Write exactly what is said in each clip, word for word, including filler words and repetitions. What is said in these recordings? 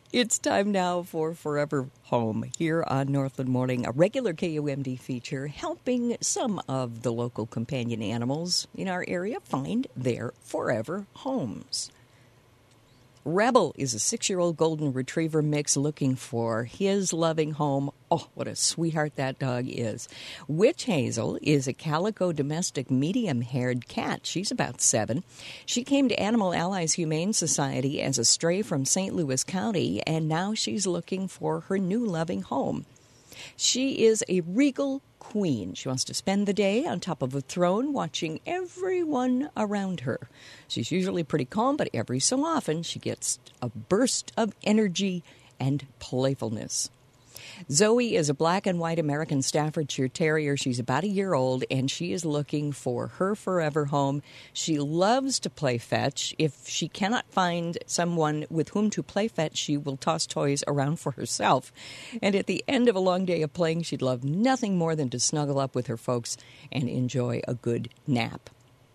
It's time now for Forever Home here on Northland Morning, a regular K U M D feature helping some of the local companion animals in our area find their forever homes. Rebel is a six-year-old golden retriever mix looking for his loving home. Oh, what a sweetheart that dog is. Witch Hazel is a calico domestic medium-haired cat. She's about seven. She came to Animal Allies Humane Society as a stray from Saint Louis County, and now she's looking for her new loving home. She is a regal queen. She wants to spend the day on top of a throne watching everyone around her. She's usually pretty calm, but every so often she gets a burst of energy and playfulness. Zoe is a black and white American Staffordshire Terrier. She's about a year old, and she is looking for her forever home. She loves to play fetch. If she cannot find someone with whom to play fetch, she will toss toys around for herself. And at the end of a long day of playing, she'd love nothing more than to snuggle up with her folks and enjoy a good nap.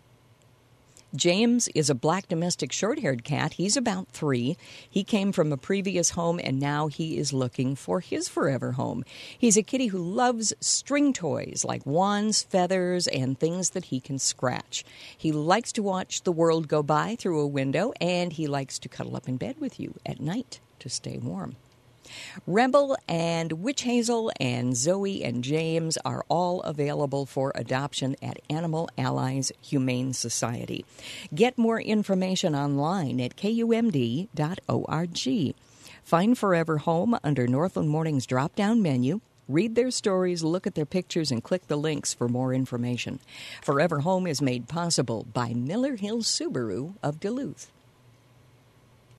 James is a black domestic short-haired cat. He's about three. He came from a previous home, and now he is looking for his forever home. He's a kitty who loves string toys like wands, feathers, and things that he can scratch. He likes to watch the world go by through a window, and he likes to cuddle up in bed with you at night to stay warm. Rebel and Witch Hazel and Zoe and James are all available for adoption at Animal Allies Humane Society. Get more information online at K U M D dot org. Find Forever Home under Northland Morning's drop-down menu. Read their stories, look at their pictures, and click the links for more information. Forever Home is made possible by Miller Hill Subaru of Duluth.